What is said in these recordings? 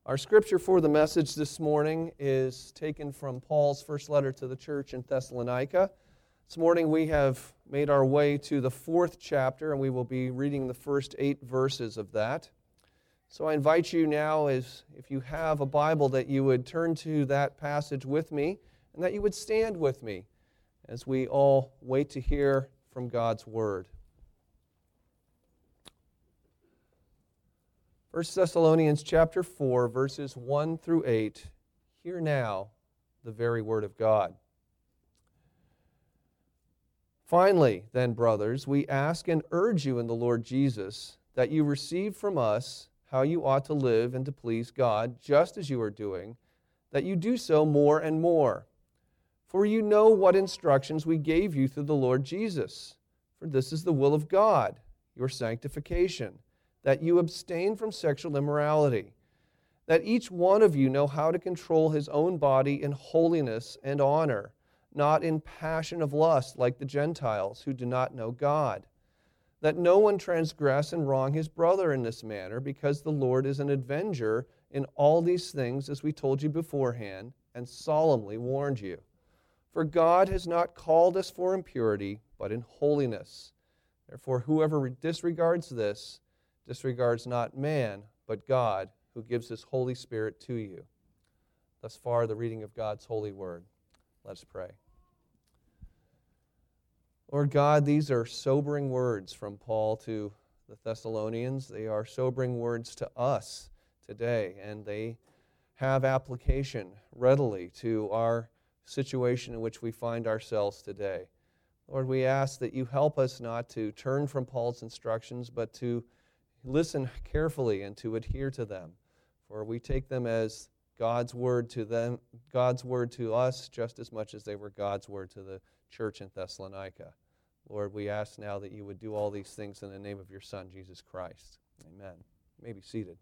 Our scripture for the message this morning is taken from Paul's first letter to the church in Thessalonica. This morning we have made our way to the 4th chapter, and we will be reading the first 8 verses of that. So I invite you now, as if you have a Bible, that you would turn to that passage with me, and that you would stand with me as we all wait to hear from God's Word. 1 Thessalonians chapter 4, verses 1 through 8. Hear now the very word of God. Finally, then, brothers, we ask and urge you in the Lord Jesus that you receive from us how you ought to live and to please God, just as you are doing, that you do so more and more. For you know what instructions we gave you through the Lord Jesus. For this is the will of God, your sanctification, that you abstain from sexual immorality, that each one of you know how to control his own body in holiness and honor, not in passion of lust like the Gentiles who do not know God, that no one transgress and wrong his brother in this manner, because the Lord is an avenger in all these things, as we told you beforehand and solemnly warned you. For God has not called us for impurity, but in holiness. Therefore, whoever disregards this disregards not man, but God, who gives His Holy Spirit to you. Thus far, the reading of God's holy word. Let us pray. Lord God, these are sobering words from Paul to the Thessalonians. They are sobering words to us today, and they have application readily to our situation in which we find ourselves today. Lord, we ask that you help us not to turn from Paul's instructions, but to listen carefully and to adhere to them, for we take them as God's word to them, God's word to us, just as much as they were God's word to the church in Thessalonica. Lord, we ask now that you would do all these things in the name of your Son, Jesus Christ. Amen. You may be seated.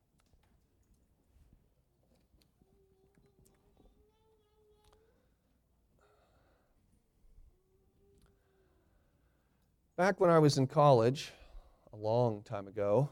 Back when I was in college, a long time ago,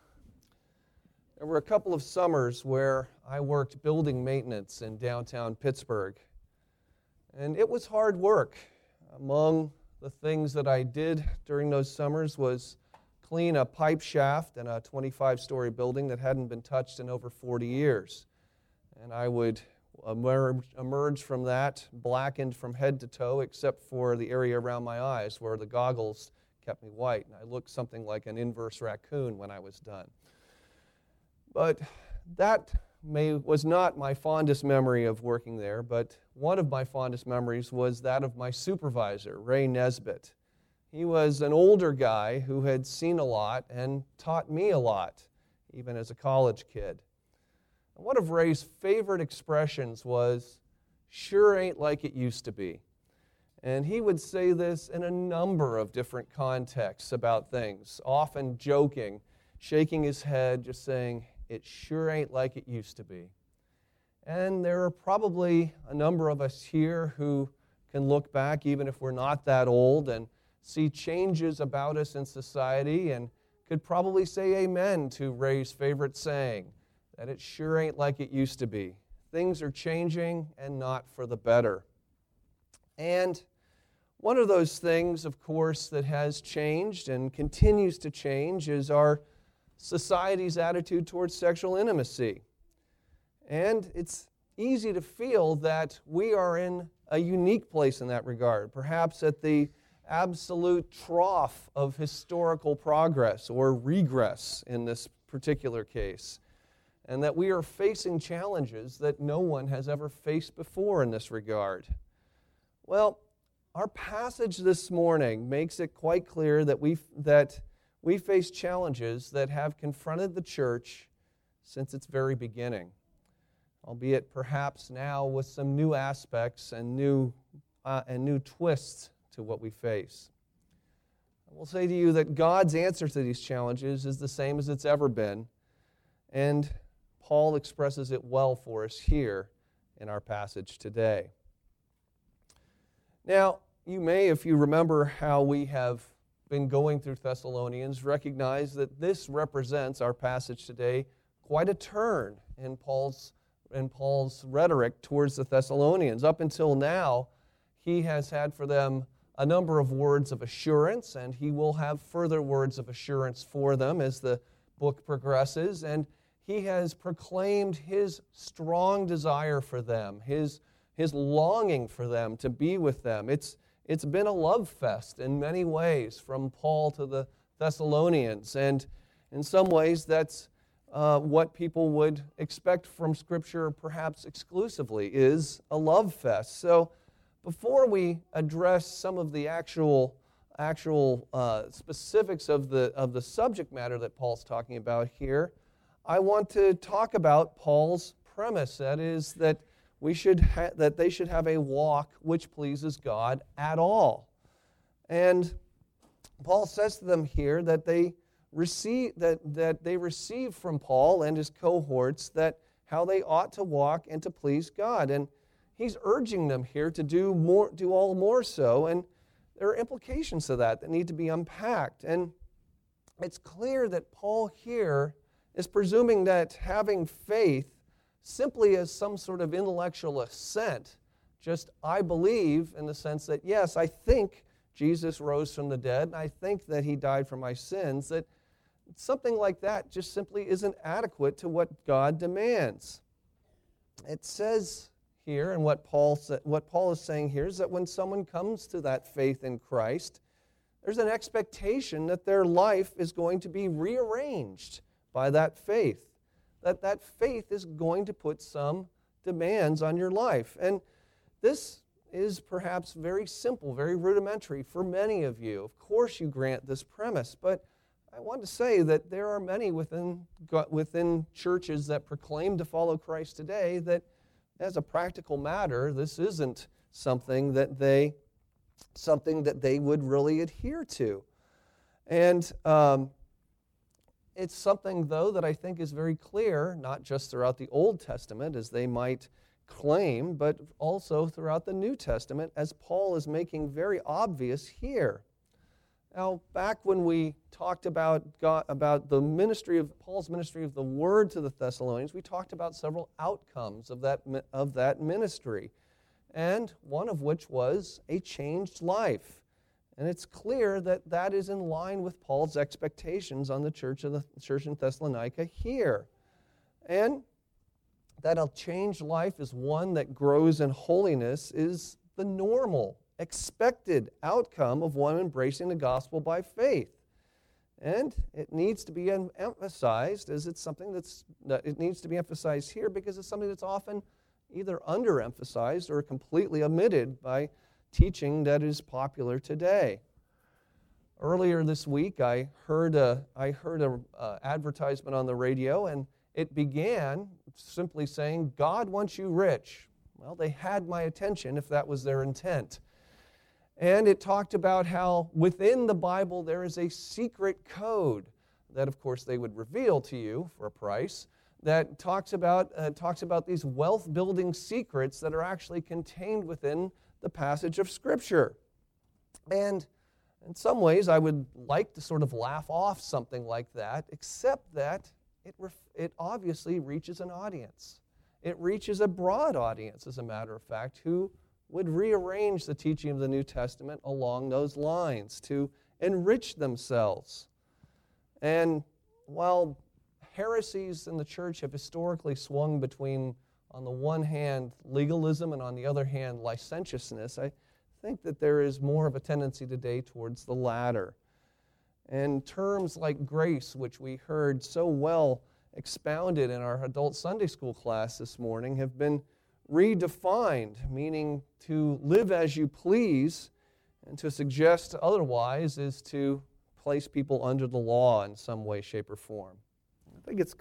there were a couple of summers where I worked building maintenance in downtown Pittsburgh. And it was hard work. Among the things that I did during those summers was clean a pipe shaft in a 25-story building that hadn't been touched in over 40 years. And I would emerge from that blackened from head to toe, except for the area around my eyes where the goggles kept me white, and I looked something like an inverse raccoon when I was done. But that was not my fondest memory of working there, but one of my fondest memories was that of my supervisor, Ray Nesbitt. He was an older guy who had seen a lot and taught me a lot, even as a college kid. And one of Ray's favorite expressions was, "Sure ain't like it used to be." And he would say this in a number of different contexts about things, often joking, shaking his head, just saying, "It sure ain't like it used to be." And there are probably a number of us here who can look back, even if we're not that old, and see changes about us in society and could probably say amen to Ray's favorite saying, that it sure ain't like it used to be. Things are changing and not for the better. And one of those things, of course, that has changed and continues to change is our society's attitude towards sexual intimacy. And it's easy to feel that we are in a unique place in that regard, perhaps at the absolute trough of historical progress or regress in this particular case, and that we are facing challenges that no one has ever faced before in this regard. Well, our passage this morning makes it quite clear that we face challenges that have confronted the church since its very beginning, albeit perhaps now with some new aspects and new twists to what we face. I will say to you that God's answer to these challenges is the same as it's ever been, and Paul expresses it well for us here in our passage today. Now, you may, if you remember how we have been going through Thessalonians, recognize that this represents, our passage today, quite a turn in Paul's rhetoric towards the Thessalonians. Up until now, he has had for them a number of words of assurance, and he will have further words of assurance for them as the book progresses. And he has proclaimed his strong desire for them, his longing for them to be with them. It's been a love fest in many ways from Paul to the Thessalonians, and in some ways that's what people would expect from Scripture perhaps exclusively, is a love fest. So before we address some of the actual specifics of the subject matter that Paul's talking about here, I want to talk about Paul's premise. That is that they should have a walk which pleases God at all. And Paul says to them here that they receive from Paul and his cohorts that how they ought to walk and to please God. And he's urging them here to do all more so, and there are implications to that need to be unpacked. And it's clear that Paul here is presuming that having faith simply as some sort of intellectual assent, just I believe in the sense that, yes, I think Jesus rose from the dead, and I think that he died for my sins, that something like that just simply isn't adequate to what God demands. It says here, and what Paul is saying here, is that when someone comes to that faith in Christ, there's an expectation that their life is going to be rearranged by that faith. That faith is going to put some demands on your life. And this is perhaps very simple, very rudimentary for many of you. Of course you grant this premise, but I want to say that there are many within churches that proclaim to follow Christ today that, as a practical matter, this isn't something that they would really adhere to. And it's something, though, that I think is very clear, not just throughout the Old Testament, as they might claim, but also throughout the New Testament, as Paul is making very obvious here. Now, back when we talked about the ministry of Paul's ministry of the Word to the Thessalonians, we talked about several outcomes of that ministry, and one of which was a changed life. And it's clear that that is in line with Paul's expectations on the church in Thessalonica here. And that a changed life is one that grows in holiness is the normal, expected outcome of one embracing the gospel by faith. And it needs to be emphasized as it's something it needs to be emphasized here because it's something that's often either underemphasized or completely omitted by teaching that is popular today. Earlier this week, I heard a advertisement on the radio, and it began simply saying, "God wants you rich." Well, they had my attention if that was their intent. And it talked about how within the Bible there is a secret code that, of course, they would reveal to you for a price, that talks about these wealth-building secrets that are actually contained within the passage of Scripture. And in some ways, I would like to sort of laugh off something like that, except that it obviously reaches an audience. It reaches a broad audience, as a matter of fact, who would rearrange the teaching of the New Testament along those lines to enrich themselves. And while heresies in the church have historically swung between, on the one hand, legalism and on the other hand, licentiousness, I think that there is more of a tendency today towards the latter. And terms like grace, which we heard so well expounded in our adult Sunday school class this morning, have been redefined, meaning to live as you please, and to suggest otherwise is to place people under the law in some way, shape, or form. I think it's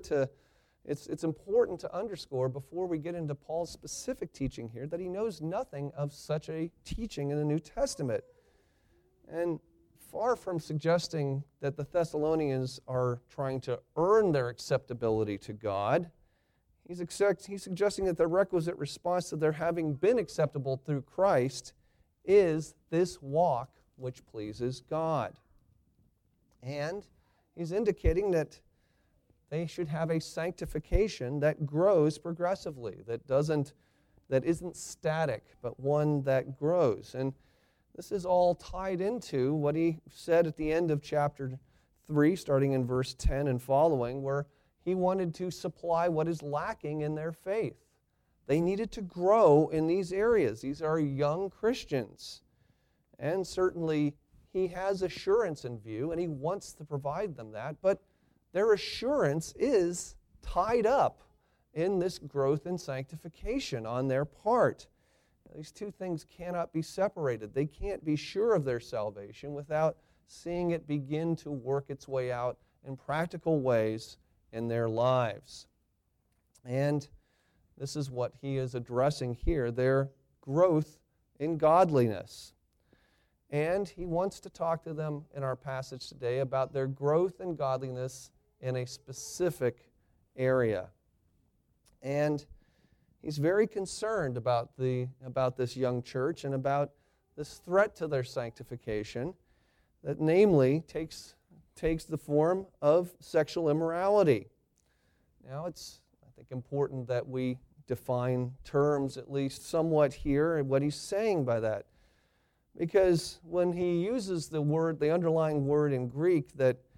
it's important to underscore before we get into Paul's specific teaching here that he knows nothing of such a teaching in the New Testament. And far from suggesting that the Thessalonians are trying to earn their acceptability to God, he's suggesting that the requisite response to their having been acceptable through Christ is this walk which pleases God. And he's indicating that they should have a sanctification that grows progressively, that isn't static, but one that grows. And this is all tied into what he said at the end of chapter 3, starting in verse 10 and following, where he wanted to supply what is lacking in their faith. They needed to grow in these areas. These are young Christians. And certainly he has assurance in view, and he wants to provide them that, but their assurance is tied up in this growth and sanctification on their part. These two things cannot be separated. They can't be sure of their salvation without seeing it begin to work its way out in practical ways in their lives. And this is what he is addressing here, their growth in godliness. And he wants to talk to them in our passage today about their growth in godliness in a specific area. And he's very concerned about this young church and about this threat to their sanctification that namely takes the form of sexual immorality. Now it's, I think, important that we define terms at least somewhat here and what he's saying by that. Because when he uses the underlying word in Greek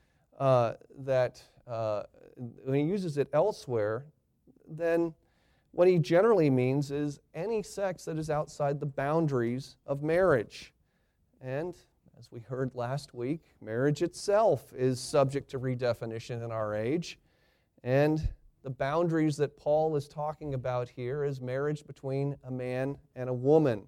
when he uses it elsewhere, then what he generally means is any sex that is outside the boundaries of marriage. And as we heard last week, marriage itself is subject to redefinition in our age. And the boundaries that Paul is talking about here is marriage between a man and a woman.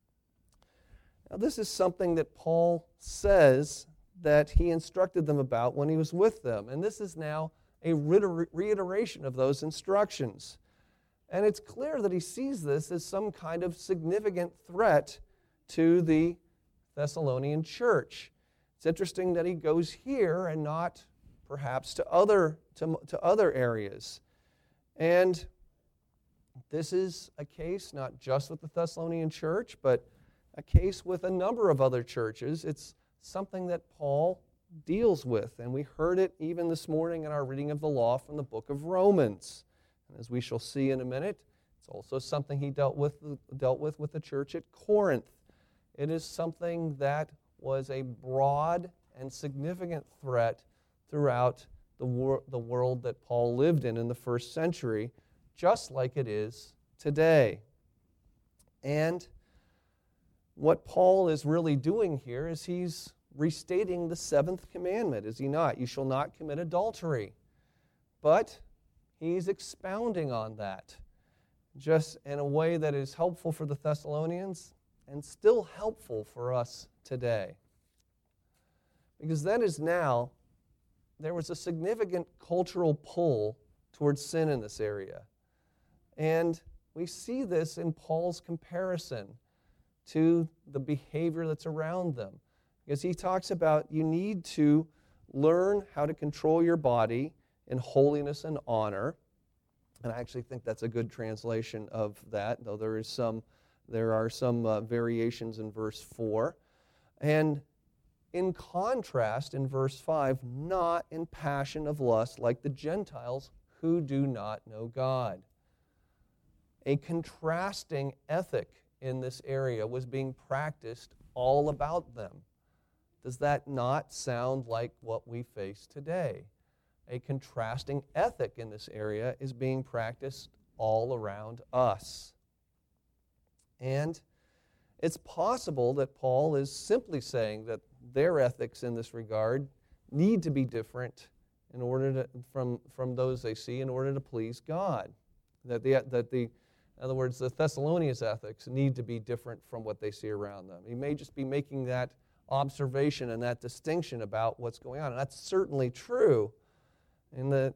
Now, this is something that Paul says that he instructed them about when he was with them. And this is now a reiteration of those instructions. And it's clear that he sees this as some kind of significant threat to the Thessalonian church. It's interesting that he goes here and not perhaps to other areas. And this is a case not just with the Thessalonian church, but a case with a number of other churches. It's something that Paul deals with, and we heard it even this morning in our reading of the law from the book of Romans. And as we shall see in a minute, it's also something he dealt with the church at Corinth. It is something that was a broad and significant threat throughout the world that Paul lived in the first century, just like it is today. And what Paul is really doing here is he's restating the seventh commandment, is he not? You shall not commit adultery. But he's expounding on that, just in a way that is helpful for the Thessalonians and still helpful for us today. Because there was a significant cultural pull towards sin in this area. And we see this in Paul's comparison to the behavior that's around them. Because he talks about you need to learn how to control your body in holiness and honor. And I actually think that's a good translation of that, though there are some variations in verse 4. And in contrast, in verse 5, not in passion of lust like the Gentiles who do not know God. A contrasting ethic in this area was being practiced all about them. Does that not sound like what we face today? A contrasting ethic in this area is being practiced all around us. And it's possible that Paul is simply saying that their ethics in this regard need to be different in order from those they see in order to please God. In other words, the Thessalonians' ethics need to be different from what they see around them. He may just be making that observation and that distinction about what's going on. And that's certainly true, and that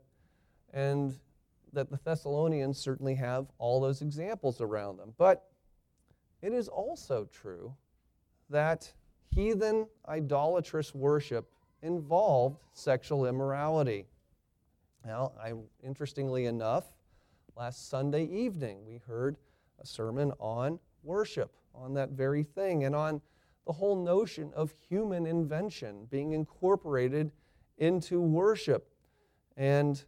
the Thessalonians certainly have all those examples around them. But it is also true that heathen idolatrous worship involved sexual immorality. Now, interestingly enough, last Sunday evening we heard a sermon on worship, on that very thing, and on the whole notion of human invention being incorporated into worship. And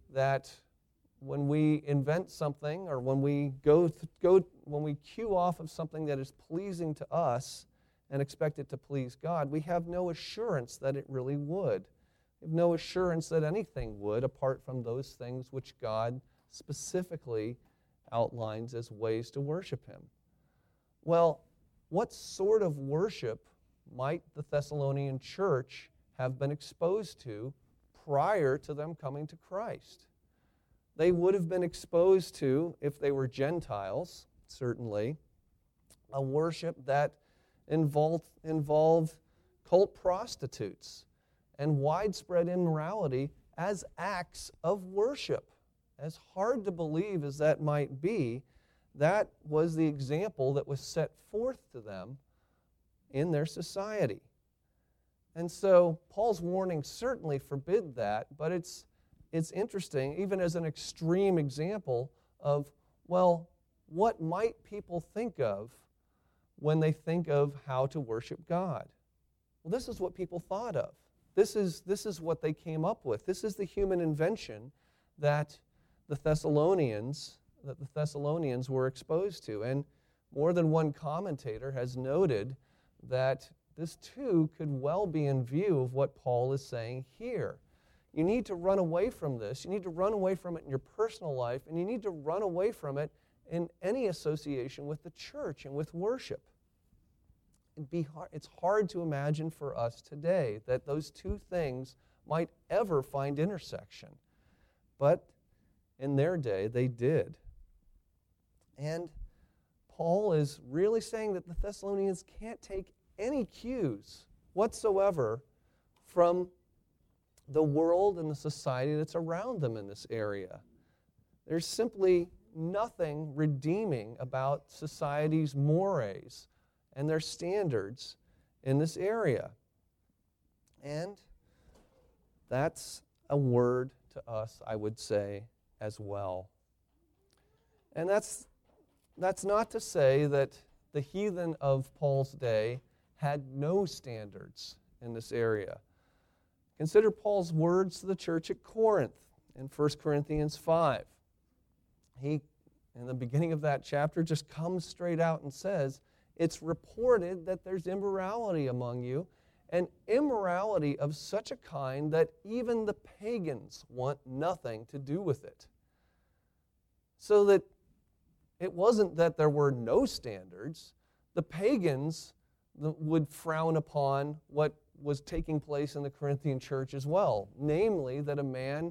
that when we invent something or when we when we cue off of something that is pleasing to us and expect it to please God, we have no assurance that it really would. We have no assurance that anything would, apart from those things which God specifically outlines as ways to worship Him. Well, what sort of worship might the Thessalonian church have been exposed to prior to them coming to Christ? They would have been exposed to, if they were Gentiles, certainly, a worship that involved cult prostitutes and widespread immorality as acts of worship. As hard to believe as that might be, that was the example that was set forth to them in their society. And so Paul's warning certainly forbid that, but it's interesting, even as an extreme example of, well, what might people think of when they think of how to worship God? Well, this is what people thought of. This is what they came up with. This is the human invention that the Thessalonians were exposed to. And more than one commentator has noted that this too could well be in view of what Paul is saying here. You need to run away from this. You need to run away from it in your personal life, and you need to run away from it in any association with the church and with worship. It's hard to imagine for us today that those two things might ever find intersection. But in their day, they did. And Paul is really saying that the Thessalonians can't take any cues whatsoever from the world and the society that's around them in this area. There's simply nothing redeeming about society's mores and their standards in this area. And that's a word to us, I would say, as well. And that's not to say that the heathen of Paul's day had no standards in this area. Consider Paul's words to the church at Corinth in 1 Corinthians 5. He, in the beginning of that chapter, just comes straight out and says, it's reported that there's immorality among you, and immorality of such a kind that even the pagans want nothing to do with it. So that it wasn't that there were no standards. The pagans would frown upon what was taking place in the Corinthian church as well, namely that a man,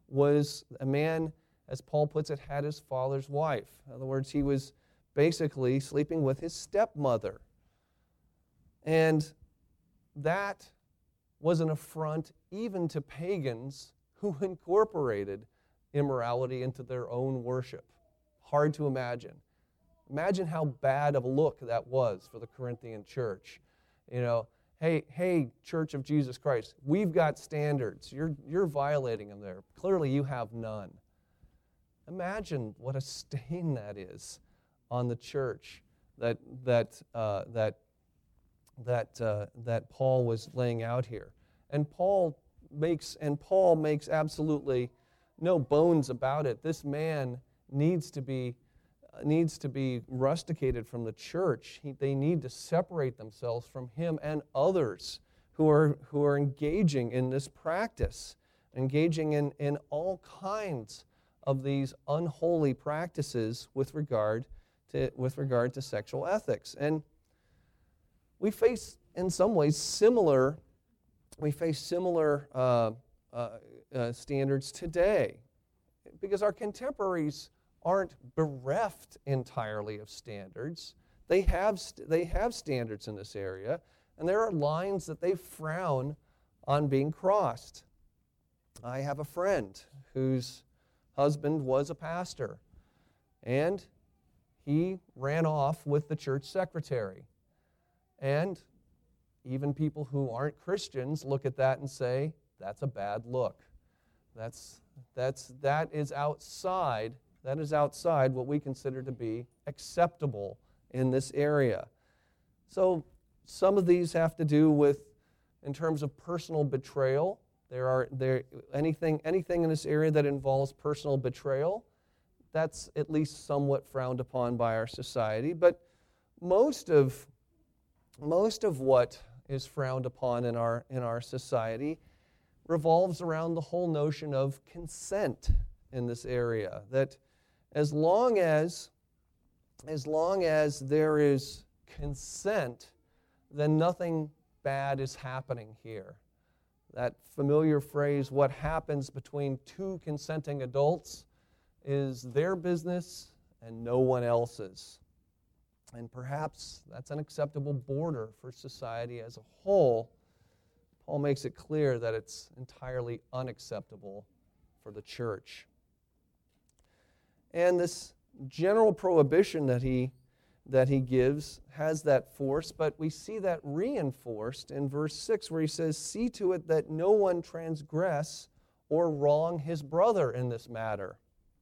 as Paul puts it, had his father's wife. In other words, he was basically sleeping with his stepmother. And that was an affront even to pagans who incorporated immorality into their own worship. Hard to imagine. Imagine how bad of a look that was for the Corinthian church. You know, hey, Church of Jesus Christ, we've got standards. You're violating them there. Clearly you have none. Imagine what a stain that is on the church that Paul was laying out here. And Paul makes absolutely no bones about it. This man needs to be rusticated from the church. They need to separate themselves from him and others who are engaging in this practice, engaging in all kinds of these unholy practices with regard to sexual ethics. And we face, in some ways, similar standards today, because our contemporaries aren't bereft entirely of standards. They have standards in this area, and there are lines that they frown on being crossed. I have a friend whose husband was a pastor, and he ran off with the church secretary. And even people who aren't Christians look at that and say, that's a bad look. That is outside what we consider to be acceptable in this area. So some of these have to do with, in terms of personal betrayal, Anything in this area that involves personal betrayal, that's at least somewhat frowned upon by our society. But most of what is frowned upon in our society revolves around the whole notion of consent in this area. That as long as there is consent, then nothing bad is happening here. That familiar phrase, what happens between two consenting adults, is their business and no one else's. And perhaps that's an acceptable border for society as a whole. Paul makes it clear that it's entirely unacceptable for the church. And this general prohibition that he gives has that force, but we see that reinforced in verse 6 where he says, "See to it that no one transgress or wrong his brother in this matter."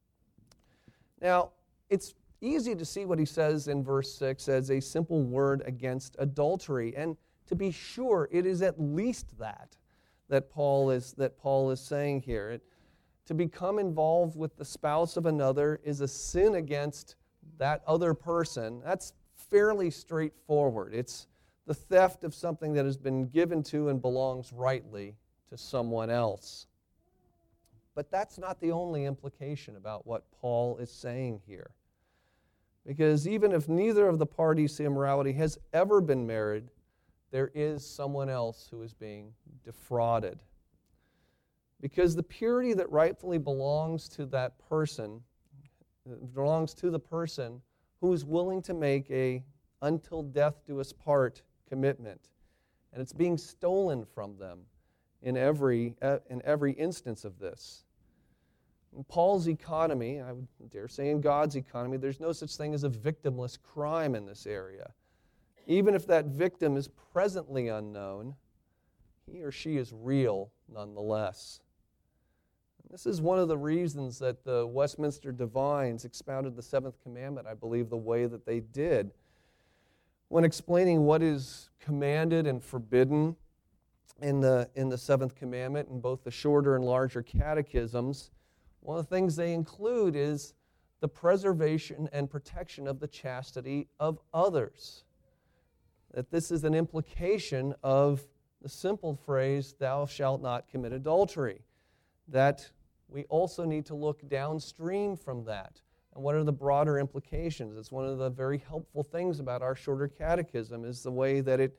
Now, it's easy to see what he says in verse 6 as a simple word against adultery, and to be sure, it is at least that Paul is saying here. To become involved with the spouse of another is a sin against that other person. That's fairly straightforward. It's the theft of something that has been given to and belongs rightly to someone else. But that's not the only implication about what Paul is saying here. Because even if neither of the parties to immorality has ever been married, there is someone else who is being defrauded. Because the purity that rightfully belongs to that person, belongs to the person who is willing to make a until death do us part commitment. And it's being stolen from them in every instance of this. In Paul's economy, I would dare say in God's economy, there's no such thing as a victimless crime in this area. Even if that victim is presently unknown, he or she is real nonetheless. This is one of the reasons that the Westminster Divines expounded the seventh commandment, I believe, the way that they did. When explaining what is commanded and forbidden in the seventh commandment, in both the shorter and larger catechisms, one of the things they include is the preservation and protection of the chastity of others. That this is an implication of the simple phrase, "Thou shalt not commit adultery." That we also need to look downstream from that. And what are the broader implications? It's one of the very helpful things about our shorter catechism is the way that it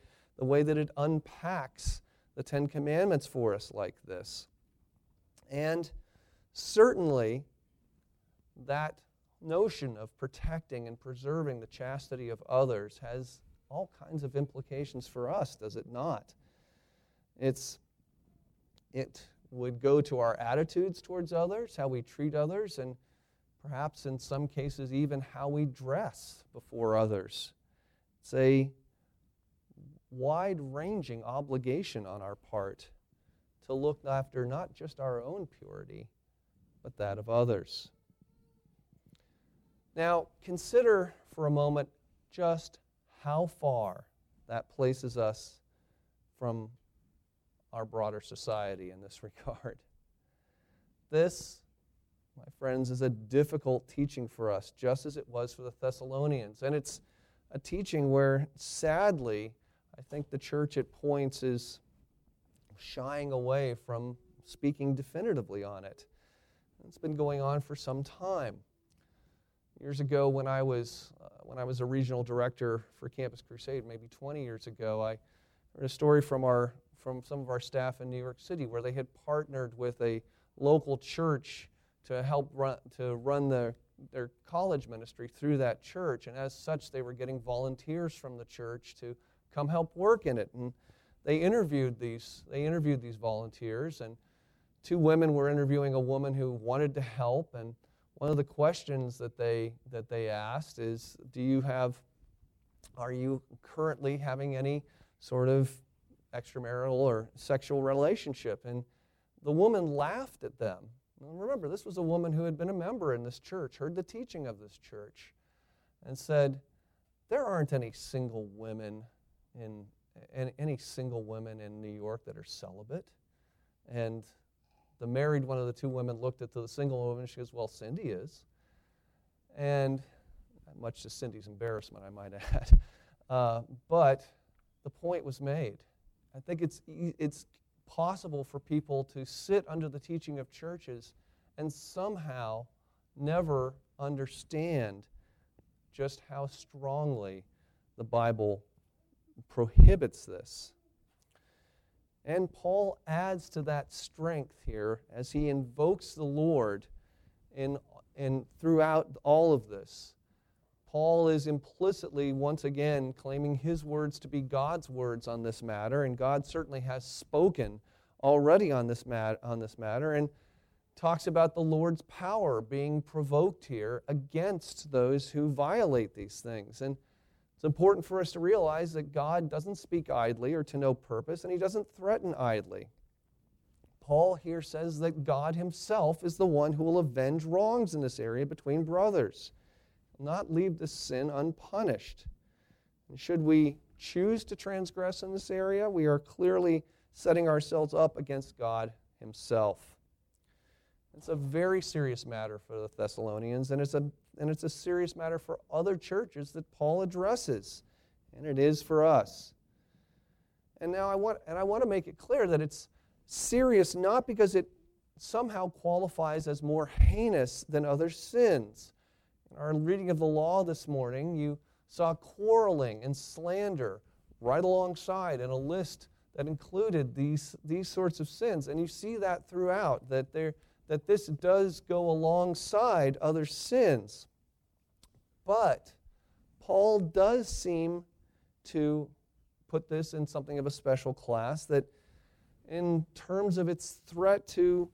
unpacks the Ten Commandments for us like this. And certainly that notion of protecting and preserving the chastity of others has all kinds of implications for us, does it not? It would go to our attitudes towards others, how we treat others, and perhaps in some cases even how we dress before others. It's a wide-ranging obligation on our part to look after not just our own purity, but that of others. Now, consider for a moment just how far that places us from our broader society in this regard. This, my friends, is a difficult teaching for us, just as it was for the Thessalonians. And it's a teaching where, sadly, I think the church at points is shying away from speaking definitively on it. It's been going on for some time. Years ago, when I was a regional director for Campus Crusade, maybe 20 years ago, I heard a story from some of our staff in New York City where they had partnered with a local church to help run their college ministry through that church. And as such, they were getting volunteers from the church to come help work in it. And they interviewed these volunteers, and two women were interviewing a woman who wanted to help. And one of the questions that they asked is, are you currently having any sort of extramarital or sexual relationship? And the woman laughed at them. And remember, this was a woman who had been a member in this church, heard the teaching of this church, and said, there aren't any single women in New York that are celibate. And the married one of the two women looked at the single woman, and she goes, well, Cindy is. And much to Cindy's embarrassment, I might add. But the point was made. I think it's possible for people to sit under the teaching of churches and somehow never understand just how strongly the Bible prohibits this. And Paul adds to that strength here as he invokes the Lord in throughout all of this. Paul is implicitly, once again, claiming his words to be God's words on this matter, and God certainly has spoken already on this matter, and talks about the Lord's power being provoked here against those who violate these things. And it's important for us to realize that God doesn't speak idly or to no purpose, and he doesn't threaten idly. Paul here says that God himself is the one who will avenge wrongs in this area between brothers, not leave the sin unpunished. And should we choose to transgress in this area, we are clearly setting ourselves up against God himself. It's a very serious matter for the Thessalonians, and it's a serious matter for other churches that Paul addresses, and it is for us. And now I want to make it clear that it's serious not because it somehow qualifies as more heinous than other sins. In our reading of the law this morning, you saw quarreling and slander right alongside in a list that included these sorts of sins. And you see that throughout, that this does go alongside other sins. But Paul does seem to put this in something of a special class, that in terms of its threat to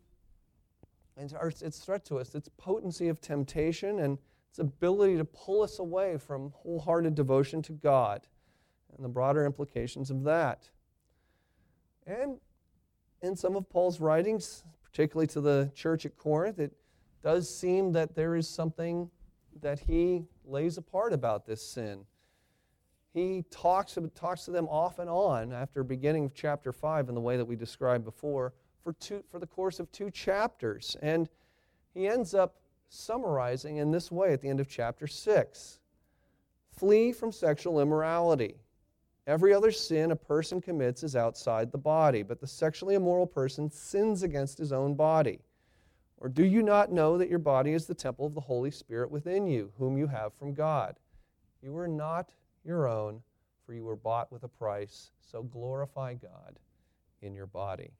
us, its potency of temptation and its ability to pull us away from wholehearted devotion to God and the broader implications of that. And in some of Paul's writings, particularly to the church at Corinth, it does seem that there is something that he lays apart about this sin. He talks to them off and on after beginning of chapter 5 in the way that we described before for the course of 2 chapters. And he ends up summarizing in this way at the end of chapter 6. Flee from sexual immorality. Every other sin a person commits is outside the body, but the sexually immoral person sins against his own body. Or do you not know that your body is the temple of the Holy Spirit within you, whom you have from God? You are not your own, for you were bought with a price, so glorify God in your body.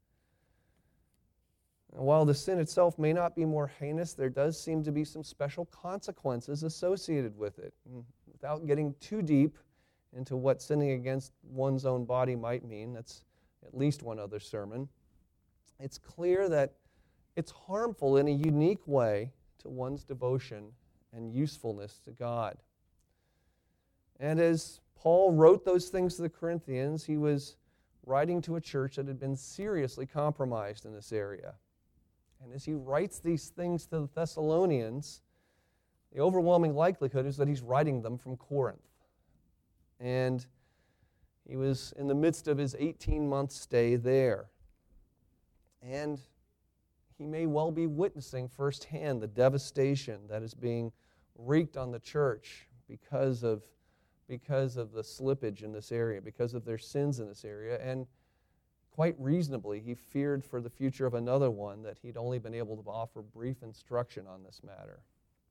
And while the sin itself may not be more heinous, there does seem to be some special consequences associated with it. And without getting too deep into what sinning against one's own body might mean, that's at least one other sermon, it's clear that it's harmful in a unique way to one's devotion and usefulness to God. And as Paul wrote those things to the Corinthians, he was writing to a church that had been seriously compromised in this area. And as he writes these things to the Thessalonians, the overwhelming likelihood is that he's writing them from Corinth. And he was in the midst of his 18-month stay there. And he may well be witnessing firsthand the devastation that is being wreaked on the church because of the slippage in this area, because of their sins in this area. And quite reasonably, he feared for the future of another one that he'd only been able to offer brief instruction on this matter.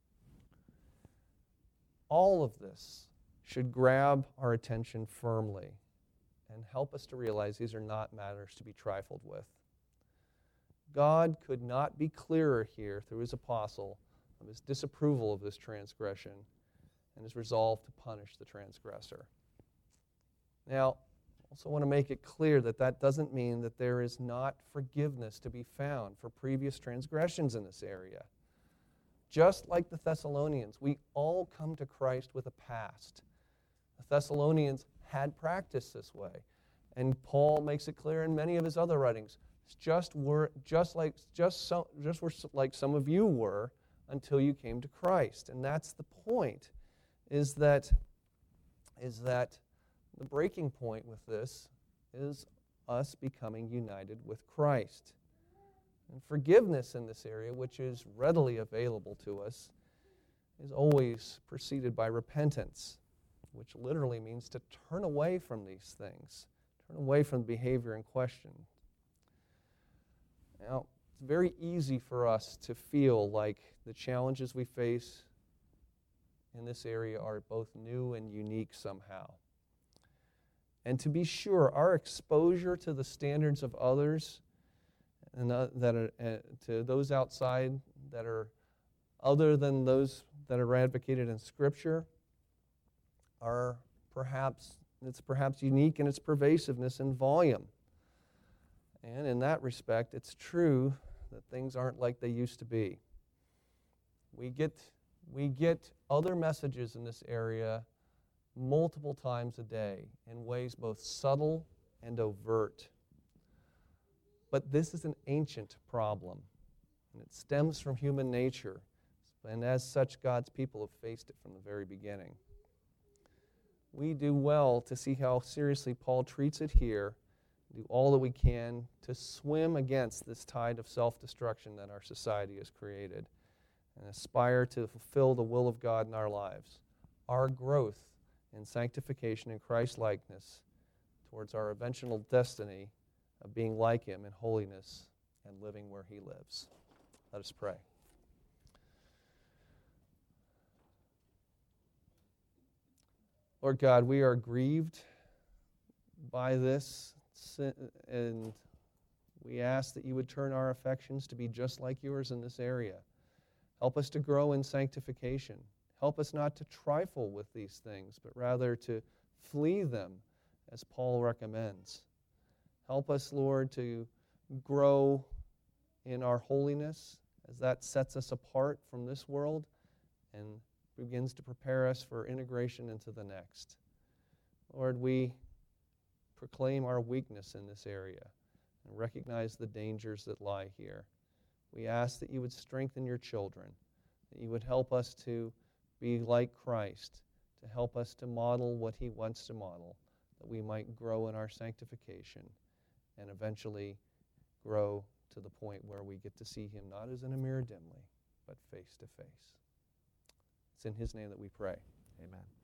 All of this should grab our attention firmly and help us to realize these are not matters to be trifled with. God could not be clearer here through his apostle of his disapproval of this transgression and his resolve to punish the transgressor. Now, I also want to make it clear that that doesn't mean that there is not forgiveness to be found for previous transgressions in this area. Just like the Thessalonians, we all come to Christ with a past. The Thessalonians had practiced this way, and Paul makes it clear in many of his other writings. Just like some of you were until you came to Christ, and that's the point. Is that the breaking point with this is us becoming united with Christ. And forgiveness in this area, which is readily available to us, is always preceded by repentance, which literally means to turn away from these things, turn away from the behavior in question. Now, it's very easy for us to feel like the challenges we face in this area are both new and unique somehow. And to be sure, our exposure to the standards of others and to those outside that are other than those that are advocated in Scripture it's perhaps unique in its pervasiveness and volume. And in that respect, it's true that things aren't like they used to be. We get other messages in this area multiple times a day in ways both subtle and overt. But this is an ancient problem, and it stems from human nature. And as such, God's people have faced it from the very beginning. We do well to see how seriously Paul treats it here, do all that we can to swim against this tide of self-destruction that our society has created, and aspire to fulfill the will of God in our lives. Our growth in sanctification and Christ-likeness towards our eventual destiny of being like Him in holiness and living where He lives. Let us pray. Lord God, we are grieved by this, and we ask that you would turn our affections to be just like yours in this area. Help us to grow in sanctification. Help us not to trifle with these things, but rather to flee them, as Paul recommends. Help us, Lord, to grow in our holiness, as that sets us apart from this world and begins to prepare us for integration into the next. Lord, we proclaim our weakness in this area and recognize the dangers that lie here. We ask that you would strengthen your children, that you would help us to be like Christ, to help us to model what he wants to model, that we might grow in our sanctification and eventually grow to the point where we get to see him not as in a mirror dimly, but face to face. It's in his name that we pray. Amen.